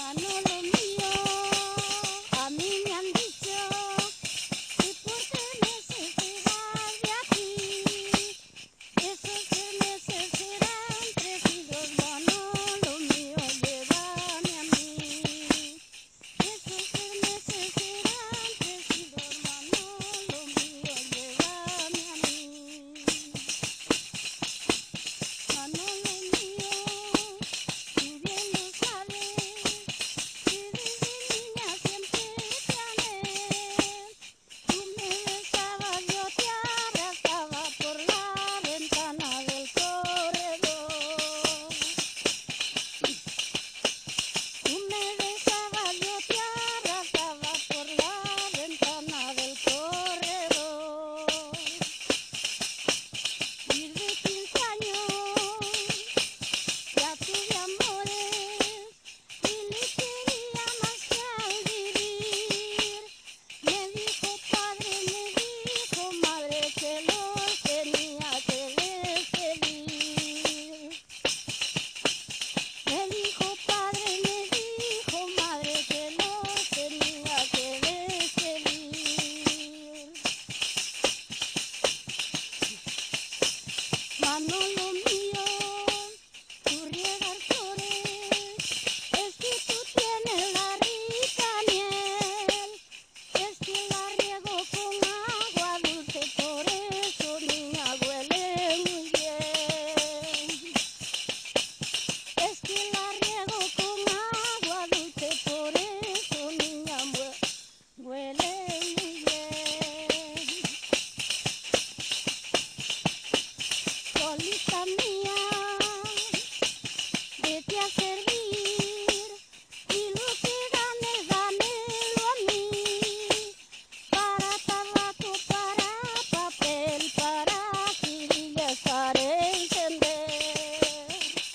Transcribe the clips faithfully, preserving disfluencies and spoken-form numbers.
Manolo mío, a mí me han dicho que por tres meses te vas de aquí. Esos tres meses serán tres y dos, Manolo mío, llévame a mí. Esos tres meses serán tres y dos, Manolo mío, llévame a mí. Manolo mío, tú bien lo sabes, que desde niña siempre te amé. Tú me besabas, yo te abrazaba por la ventana del corredor. Tú me besabas, yo te abrazaba por la ventana del corredor. Y de quince años ya tuve amores y le quería más que al vivir. Me dijo padre, me dijo madre que los tenía que despedir. Me dijo padre, me dijo madre que los tenía que despedir. Manolo mío, tú riegas flores, es que tú tienes la rica miel, es que la riego con agua dulce, por eso niña huele muy bien. Es que la riego con agua dulce, por eso niña hue- huele muy bien. Solita mía, vete a servir y lo que ganes, dámelo a mí. Para tabaco, para papel, para cirillas, para encender.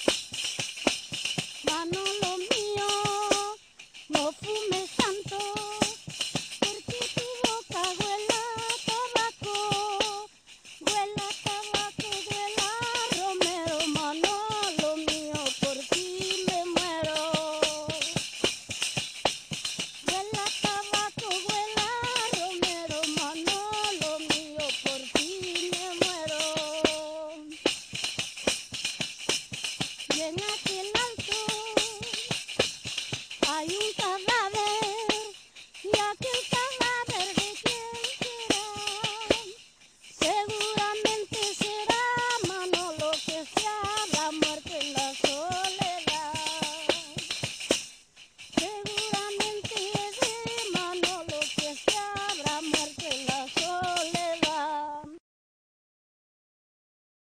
Manolo mío, no fumes tanto, porque tu boca huele a tabaco. Huele a tabaco, huele a romero, Manolo mío, por ti me muero. Huele a tabaco, huele a romero, Manolo mío, por ti me muero. Y en aquel alto hay un cadáver.